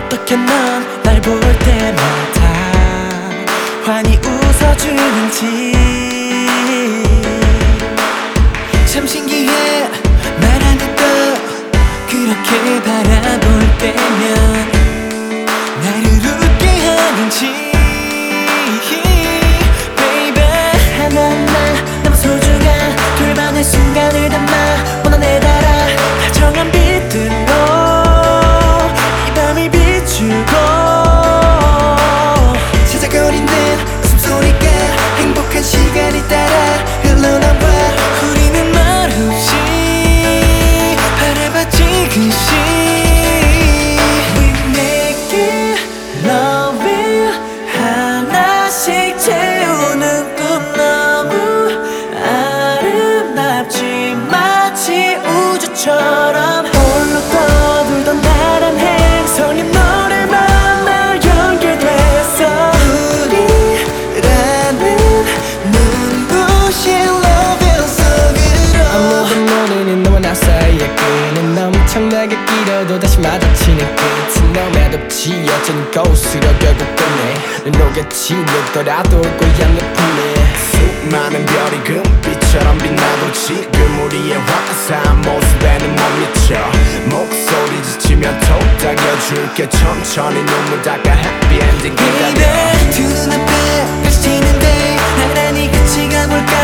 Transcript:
어떻게 넌 날 볼 때마다 환히 웃어주는지 참 신기해. 말 안 해도 그렇게 바라볼 때면 나를 웃게 하는지. Baby 하나하나 너무 소중한 둘만의 순간을 담아 원한에 달아 다정한 빛들로 이 밤을 비추고 시작거리는 웃음소리가 행복한 시간이 따라 흘러나와 우리는 말없이 바라봐 지그시 We make it love it 하나씩 채우는 꿈 너무 아름답지 마치 우주처럼 홀로 떠돌던 나란 행성이 너를 만나 연결됐어. 우리라는 눈부신 love 속으로 아무도 모르는 너와 나 사이의 끈은 엄청나게 길어도 다시 마주치는 끝은 너무나도 지어진 곳으로 결국 끝내 널 녹였지 늦더라도 고향 내 품에 수많은 별이 금빛처럼 빛나도 지금 우리의 화사한 모습에는 못 미쳐. 목소리 지치면 톡 당겨줄게. 천천히 눈물 닦아 happy ending 기다려. Baby 두 눈앞에 펼치는데 나란히 같이 가볼까.